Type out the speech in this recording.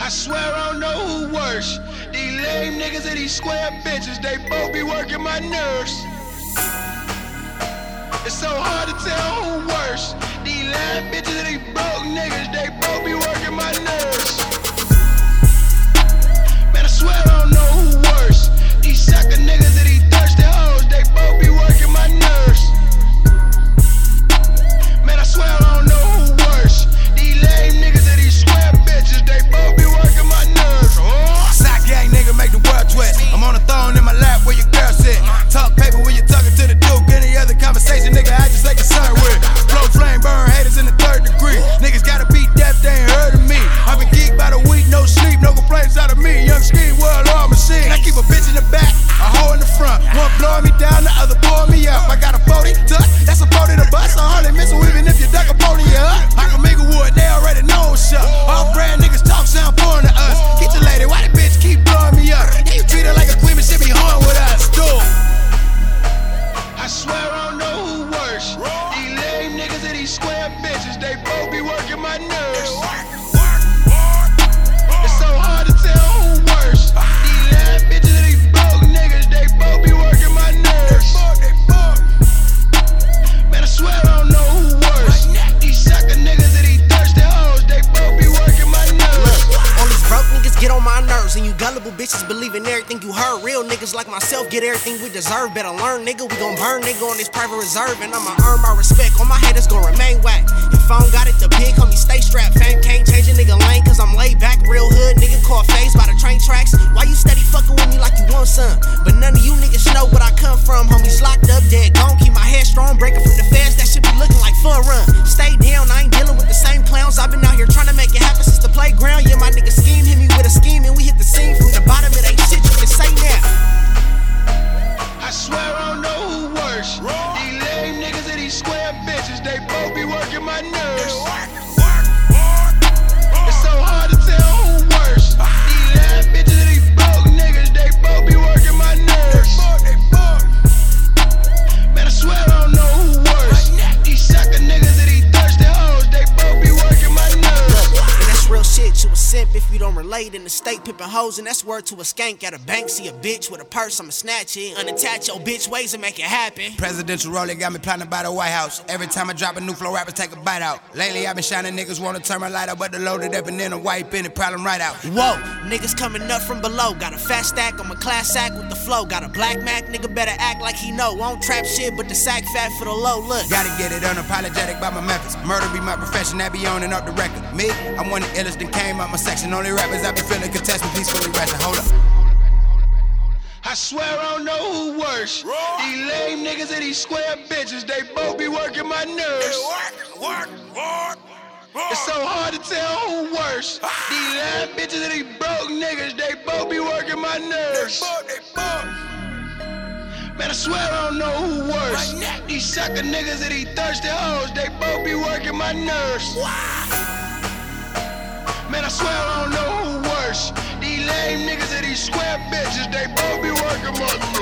I swear I don't know who worse. These lame niggas and these square bitches, they both be working my nerves. It's so hard to tell who worse. These lame bitches and these broke niggas, they both be working my nerves. Man, I swear I don't know who worse. These sucker niggas and these thirsty hoes, they both be working my nerves. Man, I swear I don't know who worse. These lame niggas and these square bitches, they both be working my nerves. Sock gang nigga make the world twist. I'm on a throne in my lap where your girl sit. Talk paper when you're talking to the duke. Any other conversation, nigga, I just like concerned with. Blow flame, burn haters in the 3rd degree. Niggas gotta beat death, they ain't heard of me. I've been geeked by the week, no sleep, no complaints out of me. Young ski, world all machine. I keep a bitch in the back, a hoe in the front. One blowing me down, the other blowing me up. I got a 40 tuck, that's a 40 to bust. A 100 missile, even if you duck a pony up. I can make a wood, they already know what's up. All brand niggas talk sound foreign to us. Get your lady, why that bitch keep blowing me up? Yeah, you treat her like a queen, but she be horn with us. Do it. I swear I don't know who worse. These lame niggas and these square bitches, they both be working my nerves. It's so hard to tell who worse. These lame bitches and these broke niggas, they both be working my nerves. Man, I swear I don't know who worse. These sucker niggas and these thirsty hoes, they both be working my nerves. All these broke niggas get on my nerves, and you gullible bitches believe in everything you heard. Real niggas like myself get everything we deserve. Better learn, nigga, we gon' burn, nigga, on this private reserve. And I'ma earn my respect, all my haters gon' remain whack. If I don't got it, the pig, homie, stay strapped. Fame can't change a nigga lane, cause I'm laid back. Real hood, nigga, caught phased by the train tracks. Why you steady fucking with me like you want some? But none of you niggas know where I come from. Homies locked up, dead, gon' keep my head strong. Breaking from the feds, that shit be looking like fun run. Stay down, I ain't dealing with the same clowns. I've been out here trying to make it happen since the playground. Yeah, my nigga scheme, hit me with a scheme, and we hit the scene from the bottom. It ain't shit you can say now. I swear I don't know who worse. These lame niggas and these square bitches, they both be working my nerves. It's so hard to tell who worse. These lame bitches and these broke niggas, they both be working my nerves. Man, I swear I don't know who worse. These sucker niggas and these thirsty hoes, they both be working my nerves. And that's real shit, you a simp if you don't relate. In the state pimpin' hoes, and that's word to a skank at a bank. See a bitch with a purse, I'ma snatch it. Unattach your bitch ways and make it happen. Presidential role, they got me planted by the White House. Every time I drop a new flow, rappers take a bite out. Lately, I've been shining, niggas wanna turn my light out, but the loaded up and then a wipe in it, problem right out. Whoa, niggas coming up from below. Got a fat stack, I'm a class act with the flow. Got a black Mac, nigga better act like he know. Won't trap shit, but the sack fat for the low look. Gotta get it unapologetic by my methods. Murder be my profession, that be on and up the record. Me, I'm one of the illest that came out my section. Only rappers I be feeling contest me, peacefully resting. Hold up. I swear I don't know who worse. These lame niggas and these square bitches, they both be working my nerves. It's so hard to tell who worse. These lame bitches and these broke niggas, they both be working my nerves. Man, I swear I don't know who worse. These sucker niggas and these thirsty hoes, they both be working my nerves. Man, I swear I don't know who worse. These lame niggas and these square bitches, they both be working my nerves.